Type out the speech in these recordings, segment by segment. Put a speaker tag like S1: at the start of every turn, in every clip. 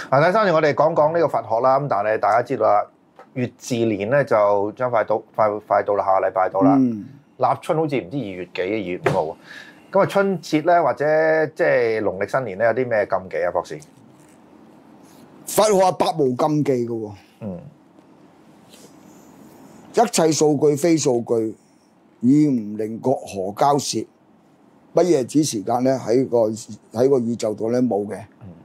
S1: 嗱，第三段我哋講講呢個佛學啦。咁但係大家知道啦，乙巳年咧就將快到啦，下個禮拜到啦。立春好似唔知2月幾、2月5號。咁啊，春節咧或者即係農曆新年咧有啲咩禁忌啊，博士？
S2: 佛學百無禁忌嘅喎。一切數據非數據，與唔靈國何交涉？乜嘢指時間咧？喺個宇宙度咧冇嘅。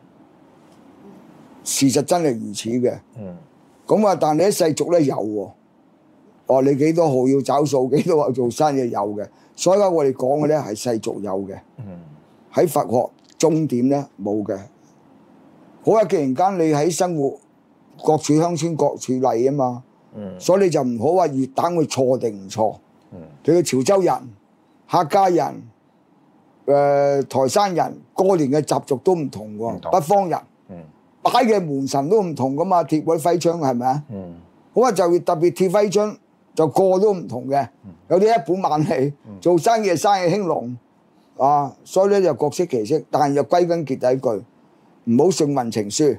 S2: 事實真係如此嘅。咁啊，但係喺世俗咧有喎。哦，你幾多號要找數，幾多號做生意有嘅。所以我哋講嘅咧係世俗有嘅。喺佛學終點咧冇嘅。好啊，既然間你喺生活各處鄉村各處例啊嘛。所以你就唔好話越等佢錯定唔錯。你個潮州人、客家人、台山人過年嘅習俗都唔同喎。北方人擺嘅門神都唔同噶嘛，貼嗰啲徽章係咪啊？好啊，就特別貼徽章就個都唔同嘅。有啲一本萬利，做生意生意興隆啊，所以咧就各色其色，但係又歸根結底一句，唔好信運程書，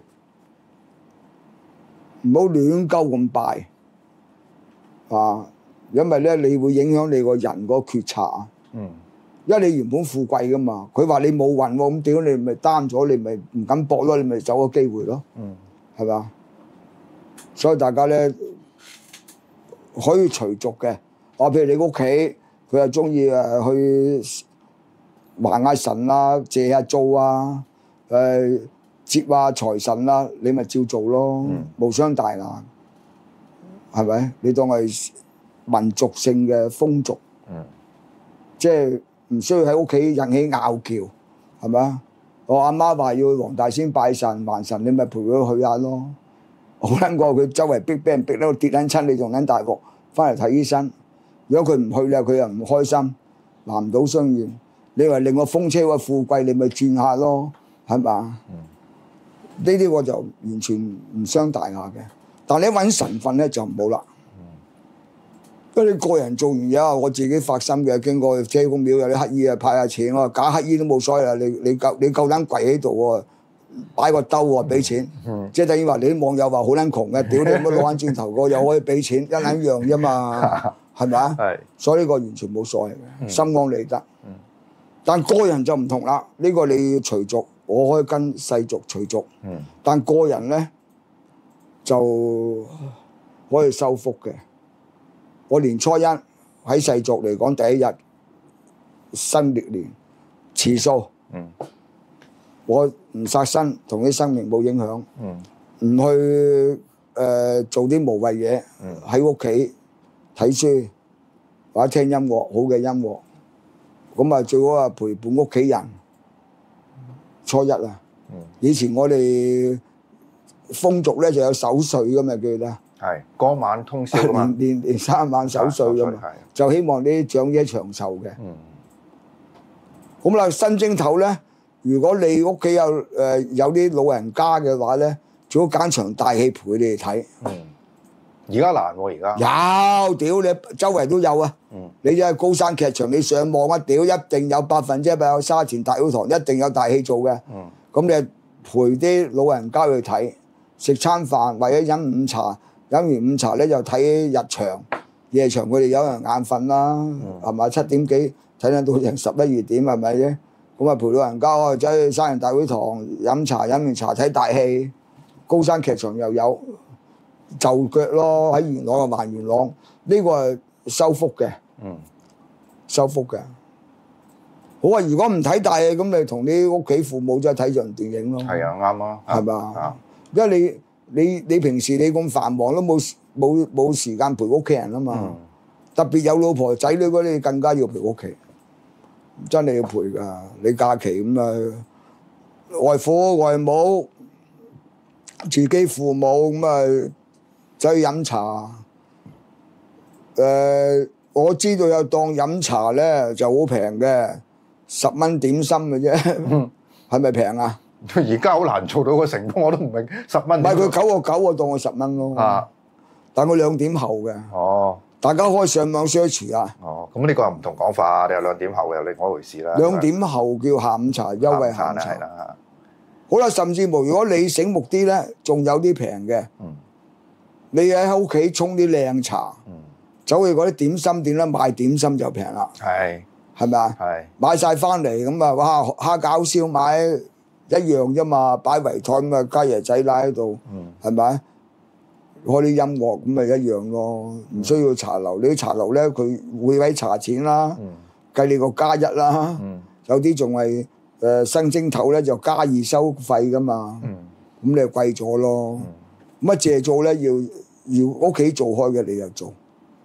S2: 唔好亂鳩咁拜。因為咧你會影響你個人個決策啊。因為你原本富貴噶嘛，佢話你冇運喎，咁屌你咪擔咗，你咪唔敢搏咯，你咪走個機會咯。係嘛？所以大家咧可以隨俗嘅。譬如你屋企佢又中意去還下神啊，借下灶啊，接下財神啦，你咪照做咯，無傷大雅。係咪？你當係民族性嘅風俗，即係唔需要喺屋企引起拗撬，係咪啊？我阿媽話要去黃大仙拜神還神，你咪陪佢去下咯。好撚過佢周圍逼，俾人逼到跌撚親，你仲撚大鑊，翻嚟睇醫生。如果佢唔去咧，佢又唔開心，南島相願。你話令我風車個富貴，你咪轉下咯，係嘛？呢啲我就完全唔傷大雅嘅。但你揾神份咧就唔好啦，因為你個人做完嘢，我自己發心嘅，經過車公廟有啲乞衣啊派下錢，我話假乞衣都冇所謂啦，你夠膽跪喺度喎，擺個兜喎俾錢，即係等於話你啲網友話好撚窮嘅，屌你乜攞翻轉頭個又可以俾錢，一撚樣啫嘛，係咪啊？所以呢個完全冇所謂嘅，心安理得。但個人就唔同啦，呢個你要隨俗，我可以跟世俗隨俗，但個人咧。就可以修福嘅。我年初一喺世俗嚟講，第一日新曆年持素，我唔殺生，同啲生命冇影響，唔去做啲無謂嘢，喺屋企睇書或者聽音樂，好嘅音樂，咁啊最好啊陪伴屋企人。初一啊，以前我哋風俗咧就有守歲噶嘛，記得
S1: 係嗰晚通宵啊嘛，
S2: 年3晚守歲噶嘛，就希望啲長者長壽嘅。咁啦，新正頭咧，如果你屋企有啲老人家嘅話咧，最好揀場大戲陪你哋睇。
S1: 而家難喎，而家
S2: 有屌你周圍都有啊！你真係高山劇場，你上網啊，屌一定有100%有沙田大會堂，一定有大戲做嘅。咁你陪啲老人家去睇。食餐飯或者飲午茶，飲完午茶咧就睇日場、夜場，佢哋有人眼瞓啦，係咪7點幾睇得到成11、2點係咪啫？咁啊陪老人家走去沙田大會堂飲茶，飲完茶睇大戲，高山劇場又有就腳咯，喺元朗啊還元朗，呢個係收福嘅，收福嘅。好啊，如果唔睇大戲，咁你同啲屋企父母就睇場電影咯。
S1: 係啊，啱啊，
S2: 係嘛？因為你平時你咁繁忙都冇時間陪屋企人啊嘛，特別有老婆仔女嗰啲更加要陪屋企，真係要陪㗎。你假期咁啊，外父外母、自己父母咁啊，走去飲茶。我知道有檔飲茶咧就好平嘅，10蚊點心嘅啫，係咪平啊？
S1: 而家好難做到個成功，我都唔明10蚊。
S2: 唔係佢9個9，我當佢10蚊咯。但佢2點後嘅。
S1: 哦。
S2: 大家可以上網 search 啊。
S1: 哦，咁呢個係唔同講法，你有2點後又另外一回事啦。
S2: 2點後叫下午茶，優惠下午茶。
S1: 係啦。
S2: 好啦，甚至乎如果你醒目啲咧，仲有啲平嘅。你喺屋企沖啲靚茶，走去嗰啲點心店咧賣點心就平啦。係咪啊？買晒翻嚟咁啊，哇！蝦餃燒賣一樣啫嘛，擺圍台咁啊，家爺仔拉喺度，係咪？開啲音樂咁咪一樣咯，唔需要茶樓。你啲茶樓咧，佢會位茶錢啦，計你個加一啦，有啲仲係新蒸頭咧就加2收費噶嘛，咁你就貴咗咯。咁啊借做咧要屋企做開嘅你就做。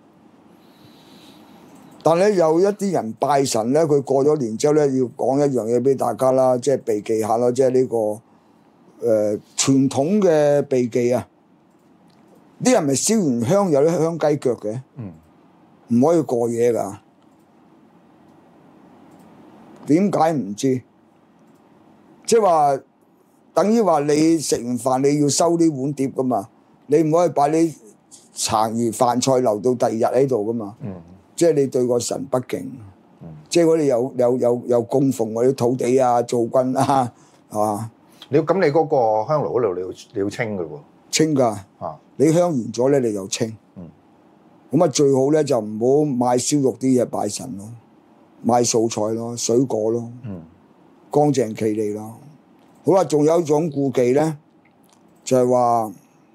S2: 但係有一啲人拜神咧，佢過咗年之後咧，要講一樣嘢俾大家啦，即係避忌下咯，即係呢個傳統嘅避忌啊！啲人咪燒完香有啲香雞腳嘅，唔可以過夜㗎。點解唔知？即係話等於話你食完飯你要收啲碗碟㗎嘛，你唔可以擺啲殘餘飯菜留到第二日喺度㗎嘛。即係你對個神不敬，即係嗰啲有供奉嗰啲土地啊、灶君啊，係嘛？
S1: 你咁你嗰個香爐嗰度你要清嘅喎，
S2: 清㗎。你香完咗咧，你又清。咁啊最好咧就唔好買燒肉啲嘢拜神咯，買素菜咯、水果咯，乾淨企理咯。好啦，仲有一種顧忌咧，就係話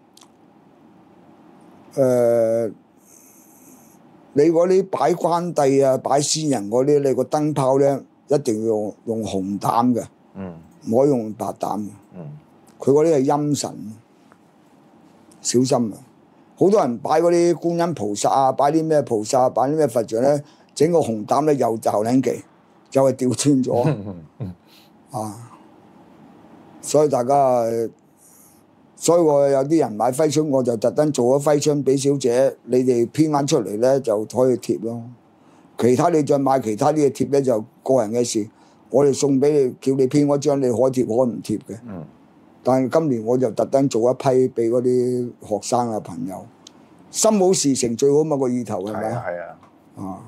S2: 你嗰啲擺關帝啊、擺先人嗰啲，你個燈泡咧一定要用紅膽嘅，唔可以用白膽嘅。佢嗰啲係陰神，小心啊！好多人擺嗰啲觀音菩薩啊，擺啲咩菩薩，擺啲咩佛像咧，整個紅膽咧又罩領忌，就係調穿咗啊！所以大家。所以我有啲人買揮春，我就特登做咗揮春俾小姐，你哋編啱出嚟咧就可以貼咯。其他你再買其他啲嘢貼咧就個人嘅事。我哋送俾你，叫你編嗰張，你可貼可唔貼嘅。但係今年我就特登做一批俾嗰啲學生啊朋友，心好事成最好嘛個意頭係咪？係啊。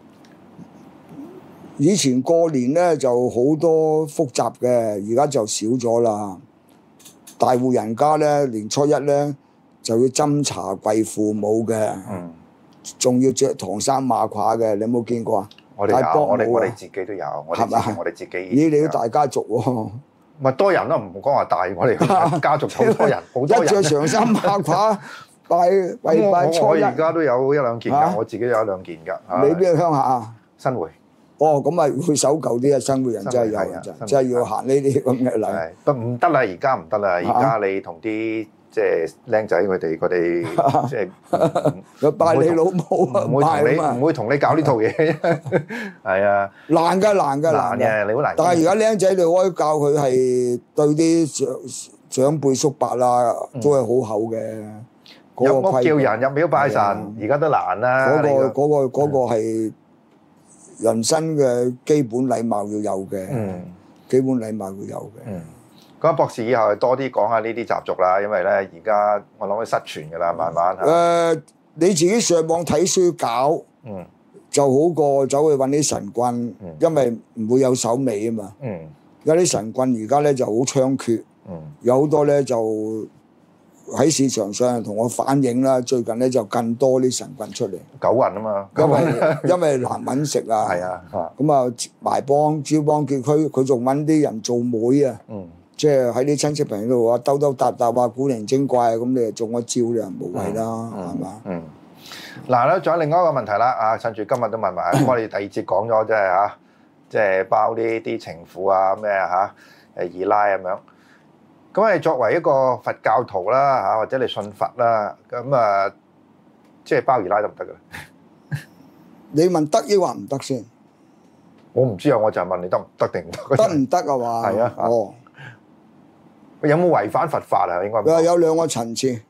S2: 以前過年咧就好多複雜嘅，而家就少咗啦。大戶人家咧，年初一咧就要斟茶跪父母嘅，仲要着唐衫馬褂嘅，你有冇見過啊？
S1: 我哋有，我哋自己都有，我哋自己。
S2: 咦，你都大家族喎？
S1: 咪多人咯，唔講話大，我哋家族好多人，好多人。
S2: 一着長衫馬褂拜初一。
S1: 我而家都有一兩件㗎，我自己有一兩件㗎。
S2: 你邊個鄉下啊？
S1: 新會。
S2: 哦，咁咪會守舊啲啊！新會人真係有，真係要行呢啲咁嘅禮。
S1: 都唔得啦，而家唔得啦，而家你同啲即係僆仔佢哋即係
S2: 拜你老母，
S1: 唔會同你搞呢套嘢。係啊，
S2: 難嘅，
S1: 你好難。
S2: 但係而家僆仔你可以教佢係對啲長輩叔伯啦，都係好厚嘅。
S1: 入屋叫人，入廟拜神，而家都難啦。
S2: 嗰個係。人生嘅基本禮貌要有嘅，基本禮貌要有嘅。
S1: 咁博士以後多啲講下呢啲習俗啦，因為咧而家我諗佢失傳㗎啦，慢慢。
S2: 你自己上網睇書搞，就好過走去揾啲神棍，因為唔會有手尾啊嘛。有啲神棍而家咧就好猖獗，有好多咧就喺市場上同我反映啦，最近咧就更多啲神棍出嚟，
S1: 狗運啊嘛，
S2: 因為難揾食啊，
S1: 係啊，
S2: 咁啊埋幫招幫結佢仲揾啲人做媒啊，即係喺啲親戚朋友度話兜兜搭搭話古靈精怪，咁你就中咗招你就無謂啦，係嘛？
S1: 嗱咧，仲有另外一個問題啦，啊，趁住今日都問埋，咁我哋第二節講咗即係嚇，即係包啲情婦啊咩嚇，二奶咁樣。咁你作為一個佛教徒啦嚇，或者你信佛啦，咁啊，即係包二奶得唔得㗎？
S2: 你問得抑或唔得先？
S1: 我唔知啊，我就係問你得唔得定唔得？
S2: 得唔得啊？話
S1: 係啊，哦，有冇違反佛法啊？應該
S2: 有兩個層次。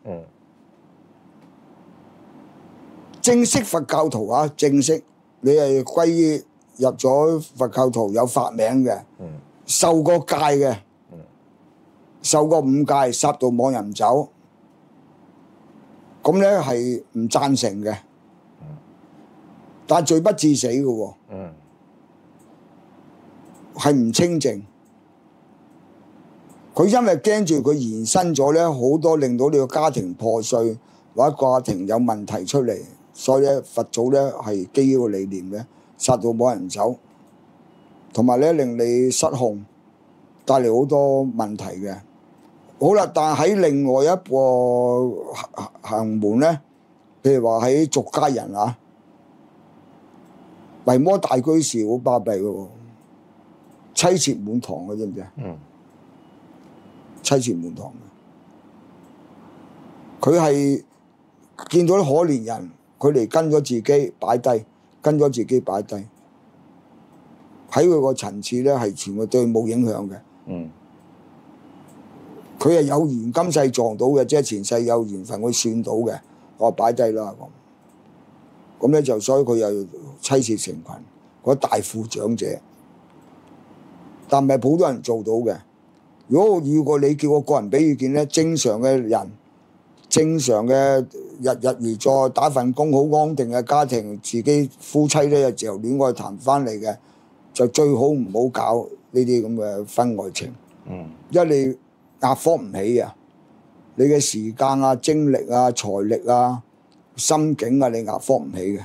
S2: 正式佛教徒啊，正式你係歸於入咗佛教徒有法名嘅，受過戒嘅。受過5戒，殺盜妄淫酒，咁咧係唔贊成嘅，但係罪不致死嘅喎，係唔清淨。 佢因為驚住佢延伸咗咧好多令到你個家庭破碎或者家庭有問題出嚟，所以咧佛祖咧係基於個理念咧殺到冇人走，同埋咧令你失控，帶嚟好多問題嘅。好啦，但係喺另外一個行門咧，譬如話喺俗家人啊，維摩大居士好巴閉嘅喎，妻妾滿堂嘅，知唔知啊？妻妾滿堂嘅，佢係見到啲可憐人，佢嚟跟咗自己擺低，跟咗自己擺低，喺佢個層次咧係全部對佢冇影響嘅。佢係有緣今世撞到嘅，即係前世有緣分，佢算到嘅，我擺低啦咁。咁咧就所以佢又妻妾成群，嗰大富長者，但唔係好多人做到嘅。如果你叫我個人俾意見咧，正常嘅人，正常嘅日日而作打份工好安定嘅家庭，自己夫妻咧又自由戀愛談翻嚟嘅，就最好唔好搞呢啲咁嘅婚外情。因為你壓迫唔起啊！你嘅時間啊、精力啊、財力啊、心境啊，你壓迫唔起嘅。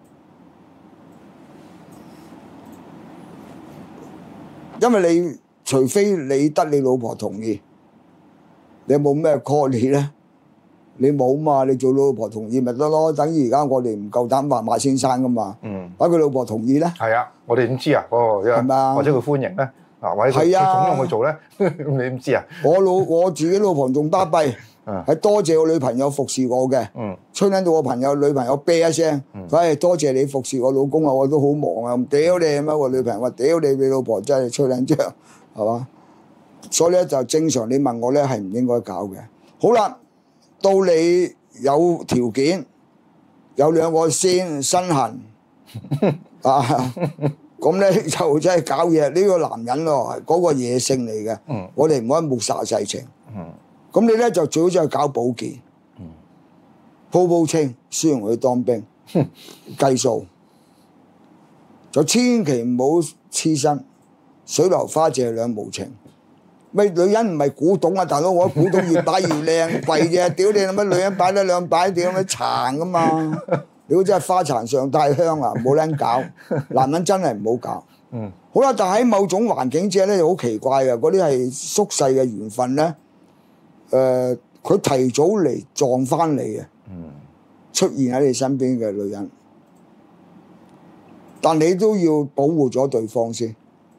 S2: 因為你除非你得你老婆同意，你有冇咩 call 你咧？你冇嘛？你做老婆同意咪得咯？等於而家我哋唔夠膽話馬先生噶嘛。揾佢老婆同意咧？
S1: 係啊，我哋點知啊？係咪啊？或者佢歡迎咧？或者佢總用去做咧？咁你點知啊？
S2: 我自己老婆仲巴閉，係多謝我女朋友服侍我嘅。吹撚到我女朋友啤一聲，佢係多謝你服侍我老公啊！我都好忙啊！屌你乜？我女朋友話：屌你老婆真係吹撚張，係嘛？所以咧就正常，你問我咧係唔應該搞嘅。好啦，到你有條件，有兩個身痕啊！咁咧就真係搞嘢，呢個男人咯，嗰個野性嚟嘅。我哋唔可以抹殺世情。咁你咧就最好就係搞保健，鋪清，輸容去當兵，計數，就千祈唔好黐身，水流花謝兩無情。咩女人唔係古董啊，大佬，我古董越擺越靚貴啫，屌你乜女人擺得兩擺，屌乜殘噶嘛？如果真係花殘上帶香啊，冇撚搞，男人真係唔好搞。好啦，但喺某種環境之下咧，好奇怪嘅，嗰啲係宿世嘅緣分咧。佢提早嚟撞翻你嘅，出現喺你身邊嘅女人，但你都要保護咗對方先。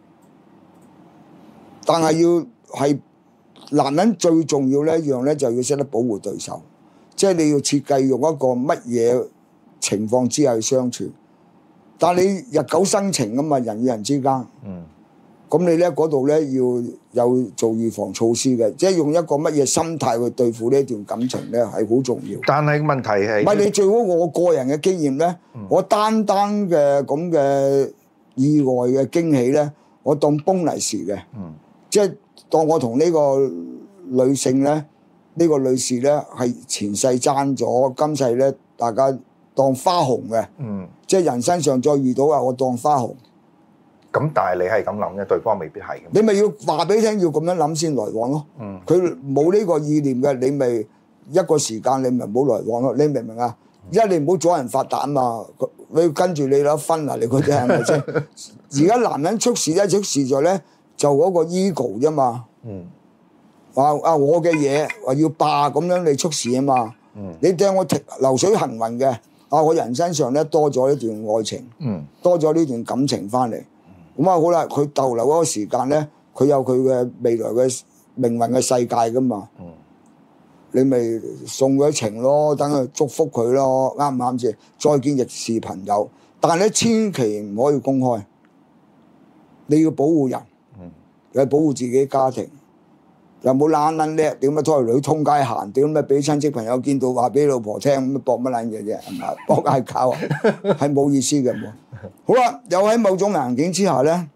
S2: 但係要係男人最重要呢一樣咧，就要識得保護對手，即係你要設計用一個乜嘢情況之下去相處，但你日久生情啊嘛，人與人之間，咁你咧嗰度咧要有做預防措施嘅，即係用一個乜嘢心態去對付呢段感情咧，係好重要。
S1: 但係問題係，
S2: 唔係你最好我個人嘅經驗咧，我單嘅咁嘅意外嘅驚喜咧，我當崩利是嘅，即係當我同呢個女性咧，呢個女士咧係前世爭咗，今世咧大家當花紅嘅，即係人生上再遇到啊，我當花紅。
S1: 咁但係你係咁諗嘅，對方未必係。
S2: 你咪要話俾你聽，要咁樣諗先來往咯。佢冇呢個意念嘅，你咪一個時間你咪唔好來往咯。你明唔明啊？一你唔好阻人發達嘛，佢跟住你攞分啊！你覺得係咪先？而家男人出事咧，出事在咧就嗰個 ego 啫嘛。話我嘅嘢話要霸咁樣你出事啊嘛。你掟我流水行雲嘅，我人生上咧多咗一段愛情，多咗呢段感情翻嚟。咁好啦，佢逗留嗰個時間咧，佢有佢嘅未來嘅命運嘅世界噶嘛。你咪送佢情咯，等佢祝福佢咯，啱唔啱先？再見亦是朋友，但係咧千祈唔可以公開。你要保護人，又保護自己家庭，又冇懶撚叻，點解拖條女通街行？點解俾親戚朋友見到話俾老婆聽咁搏乜撚嘢啫？係咪？搏嗌交啊，係冇意思嘅。好啦，又喺某種環境之下咧，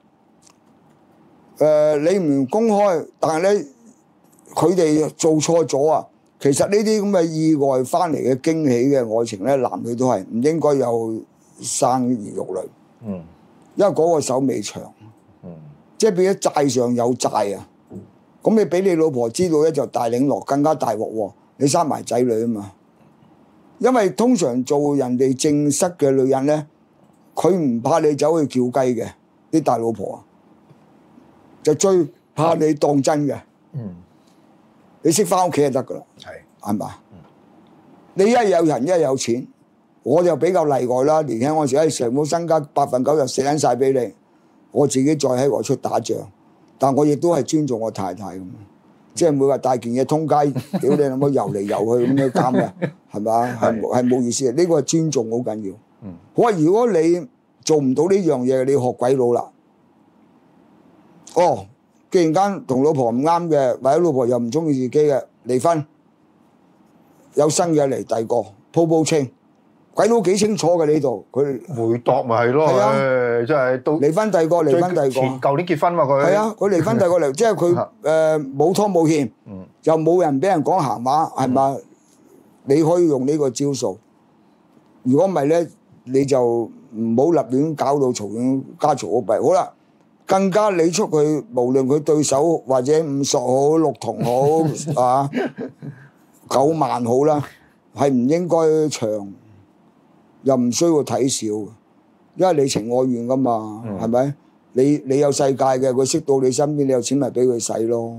S2: 你唔公開，但係咧佢哋做錯咗啊！其實呢啲咁嘅意外翻嚟嘅驚喜嘅愛情咧，男女都係唔應該有生兒育女。因為嗰個手尾長，即係變咗債上有債啊！ 咁你俾你老婆知道咧，就大領落更加大鑊喎。你生埋仔女啊嘛，因為通常做人哋正室嘅女人咧，佢唔怕你走去叫雞嘅，啲大老婆啊，就最怕你當真嘅。你識翻屋企就得噶啦，係嘛？你一有人一有錢，我就比較例外啦。年輕嗰時成副身家9%就死撚晒俾你，我自己再喺外出打仗，但我亦都係尊重我太太咁。即係唔會話大件嘢通街，屌你老母遊嚟遊去咁樣監嘅，係嘛？係冇意思嘅。呢個係尊重好緊要。好啊，如果你做唔到呢樣嘢，你學鬼佬啦。哦，既然間同老婆唔啱嘅，或者老婆又唔中意自己嘅，離婚，有新嘅嚟第二個鋪清。鬼佬幾清楚嘅呢度，佢
S1: 回度咪係咯，真係都
S2: 離婚第二個，離婚第二個。
S1: 舊年結婚嘛佢。係
S2: 啊，佢離婚第二個嚟，即係佢冇拖冇欠，就冇人俾人講閒話，係嘛？你可以用呢個招數。如果唔係咧，你就唔好立亂搞到嘈亂家嘈屋閉。好啦，更加你出去，無論佢對手或者5索好、6筒好啊，9萬好啦，係唔應該長。又唔需要睇少，因為你情我願噶嘛，係咪？你有世界嘅，佢識到你身邊，你有錢咪俾佢使咯，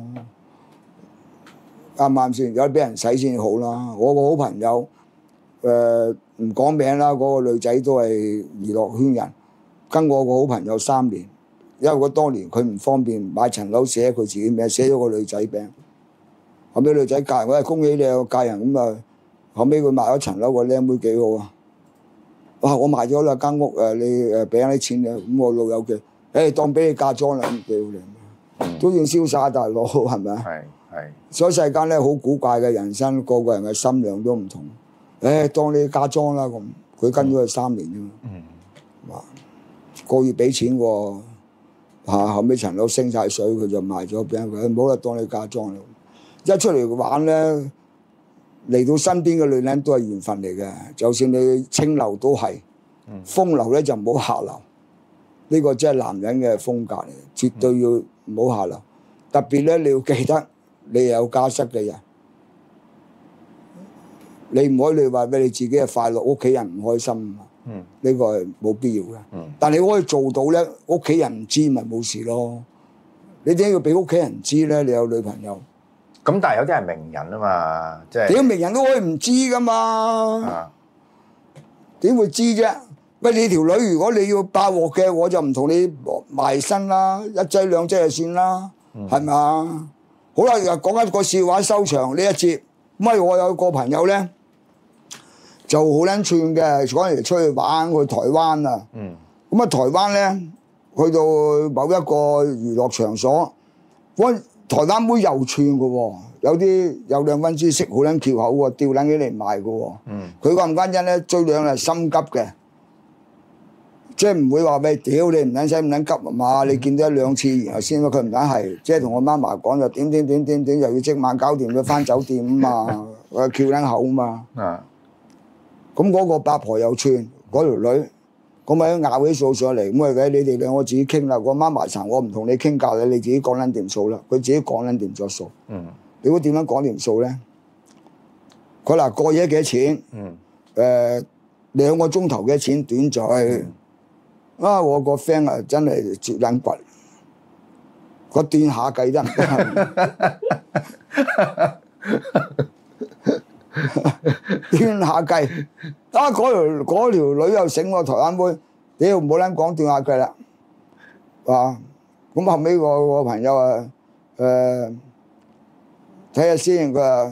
S2: 啱唔啱先？有得俾人使先好啦。我個好朋友，唔講名啦，嗰個女仔都係娛樂圈人，跟我個好朋友3年，因為佢當年佢唔方便買層樓寫佢自己名，寫咗個女仔名。後尾女仔嫁人，我係恭喜你有嫁人咁啊！後尾佢買咗層樓，個靚妹幾好啊！哇！我賣咗啦間屋你俾啲錢你，咁我老友嘅，當俾你嫁妝啦，咁幾好靚，都要瀟灑大佬，係咪啊？係。所以世間咧好古怪嘅人生，個個人嘅心量都唔同。當你嫁妝啦咁，佢跟咗佢3年啫嘛。哇！個月俾錢喎，後尾層樓升晒水，佢就賣咗俾佢，唔好啦，當你嫁妝啦。一出嚟玩咧。嚟到身邊嘅女人都係緣分嚟嘅，就算你清流都係，風流咧就唔好下流，呢個真係男人嘅風格嚟，絕對要唔好下流。特別咧，你要記得你有家室嘅人，你唔可以話俾你自己係快樂，屋企人唔開心，呢個係冇必要嘅。但你可以做到咧，屋企人唔知咪冇事咯。你點解要俾屋企人知咧？你有女朋友？
S1: 咁但係有啲係名人啊嘛，即係
S2: 點名人都可以唔知噶嘛？點會知啫？喂，你條女如果你要爆鑊嘅，我就唔同你埋身啦，一劑兩劑就算啦，係咪啊？好啦，又講一個笑話收場呢一節。咁我有個朋友咧，就好撚串嘅，嗰陣出去玩去台灣啊。咁啊，台灣咧去到某一個娛樂場所，台灣妹又串嘅喎，有2分知識，好撚翹口喎，吊撚起嚟賣嘅喎。佢話唔關因咧，追兩係心急嘅，即係唔會話喂屌你唔撚使唔撚急啊嘛？你見到1-2次，然後先佢唔撚係，即係同我媽媽講就點，又要即晚搞掂佢翻酒店啊嘛，我翹撚口啊嘛。咁嗰個八婆又串嗰條女。咁咪咬起數上嚟，咁啊你哋兩個自己傾啦。我媽埋層，我唔同你傾價，你自己講撚掂數啦。佢自己講撚掂咗數。你估點樣講掂數咧？佢嗱過夜幾多錢？2個鐘頭嘅錢短在我個 friend 啊真係絕撚骨，個斷下計得唔得？斷下計嗰條女又醒喎，台灣妹，屌唔好撚講斷下計啦，咁後尾個朋友睇下先，佢話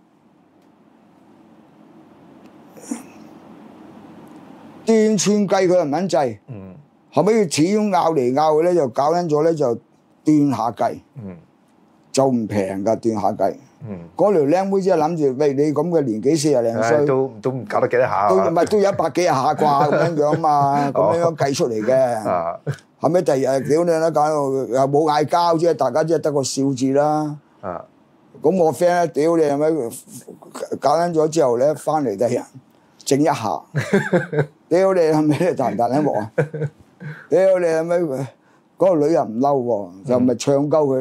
S2: 斷串計佢又唔撚制，後尾佢始終拗嚟拗去咧，就搞撚咗咧就斷下計，就唔平㗎斷下計。嗰條靚妹真係諗住，喂你咁嘅年紀40零歲，都唔搞得幾多下，都有100幾下啩咁樣嘛，咁樣計出嚟嘅。後尾第二日屌你啦，搞到又冇嗌交啫，大家即係得個笑字啦。咁我 friend 咧，屌你係咪搞緊咗之後咧，翻嚟第二日整一下，屌你係咪大唔大一鑊啊？屌你係咪嗰個女又唔嬲喎，就咪唱鳩佢咯。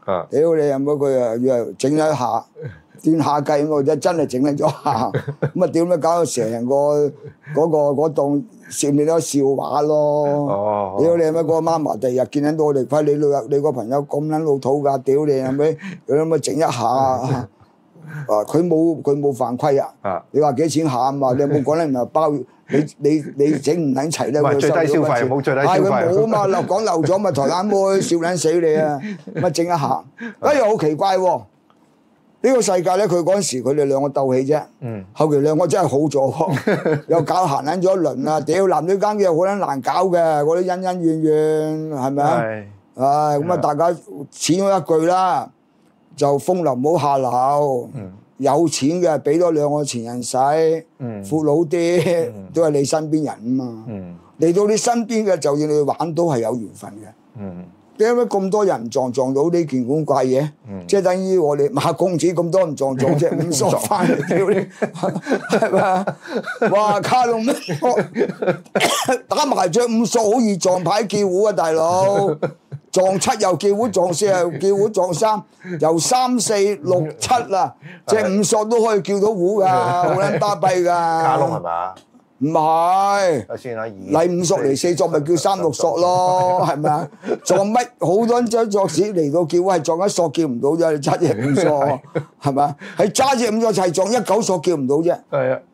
S2: 屌你有冇佢啊？要整一下斷下計我真係整咗下，咁啊屌咩搞到成個嗰檔笑面都笑話咯。屌你有乜嗰個媽媽第日見緊到我哋，快你個朋友咁撚老土㗎，屌你係咪？佢咁啊整一下。佢冇犯規啊！你話幾多錢下啊嘛？你有冇講咧？唔係包你整唔撚齊咧？
S1: 唔係最低消費，冇最低消費。
S2: 係佢冇啊嘛！講漏咗咪台灣妹笑撚死你啊！乜整一下？又好奇怪喎！呢個世界咧，佢嗰陣時佢哋兩個鬥氣啫。後期兩個真係好咗，又搞行撚咗一輪啊！屌男女間嘅好撚難搞嘅，嗰啲恩恩怨怨係咪啊？唉咁啊！大家始終一句啦。就風流唔好下流，有錢嘅俾多2個錢人使，闊佬啲都係你身邊人啊嘛。嚟到你身邊嘅，就算你玩都係有緣分嘅。點解咁多人撞到呢件咁怪嘢？即係等於我哋馬公子咁多人撞隻五索翻嚟屌你，係咪？哇！卡龍咩？打埋隻五索好易撞牌叫糊啊，大佬！撞7又叫糊，撞4又叫糊，撞3由3、4、6、7啦，隻5索都可以叫到糊㗎，好撚巴閉㗎。
S1: 卡窿係嘛？
S2: 唔係，
S1: 睇先啦，
S2: 嚟5索嚟4索咪叫3、6索咯，係咪啊？撞乜好多張作紙嚟到叫糊係撞1索叫唔到啫，你揸隻5索係咪啊？係揸隻5索係撞19索叫唔到啫。係啊，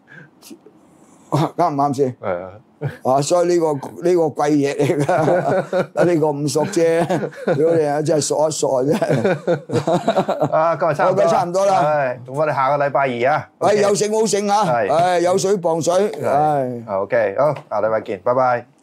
S2: 啱唔啱先？係啊。所以呢個貴嘢嚟㗎，呢個5索啫，屌你啊！真係索一索啫。
S1: 今日差唔多啦。咁我哋下個禮拜2啊。
S2: 有勝好勝啊！有水磅水。
S1: OK，好，下禮拜見，拜拜。